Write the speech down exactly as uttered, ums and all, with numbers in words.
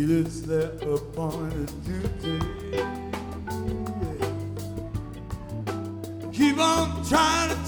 feel it's their appointed duty. Keep on trying to